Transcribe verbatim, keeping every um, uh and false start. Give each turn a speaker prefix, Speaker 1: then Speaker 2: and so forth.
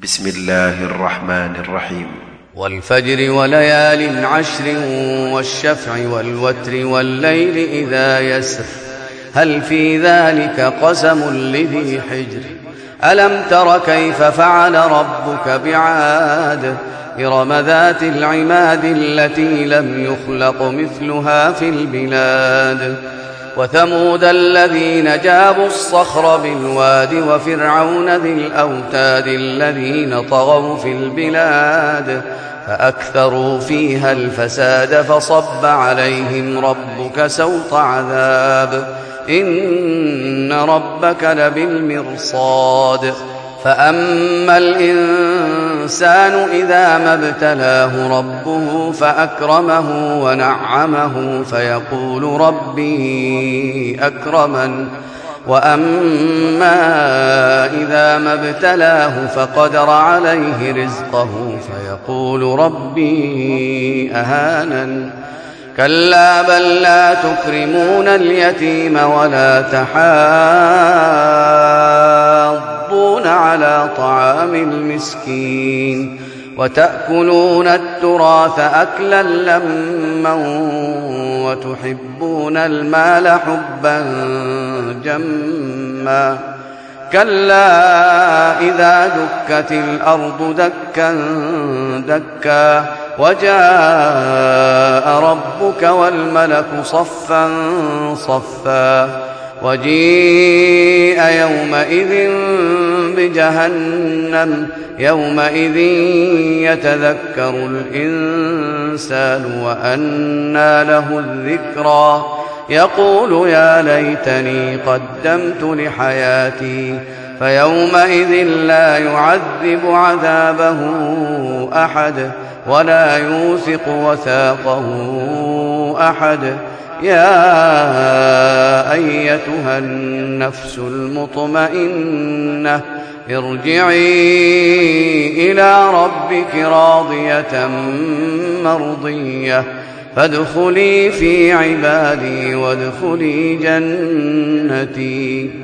Speaker 1: بسم الله الرحمن الرحيم.
Speaker 2: والفجر وليال عشر والشفع والوتر والليل إذا يسر هل في ذلك قسم لذي حجر ألم تر كيف فعل ربك بعاد إرم ذات العماد التي لم يخلق مثلها في البلاد وثمود الذين جابوا الصخر بالواد وفرعون ذي الأوتاد الذين طغوا في البلاد فأكثروا فيها الفساد فصب عليهم ربك سوط عذاب إن ربك لبالمرصاد فأما الإنسان إذا ما ابتلاه ربه فأكرمه ونعمه فيقول ربي أكرمن وأما إذا ما ابتلاه فقدر عليه رزقه فيقول ربي أهانن كلا بل لا تكرمون اليتيم ولا تحاضون على طعام المسكين وتأكلون التراث أكلا لما وتحبون المال حبا جما كلا إذا دكت الأرض دكا دكا وجاء ربك والملك صفا صفا وجيء يومئذ بجهنم يومئذ يتذكر الإنسان وأنى له الذكرى يقول يا ليتني قدمت لحياتي فيومئذ لا يعذب عذابه أحد ولا يوثق وثاقه أحد يا أيتها النفس المطمئنة ارجعي إلى ربك راضية مرضية فادخلي في عبادي وادخلي جنتي.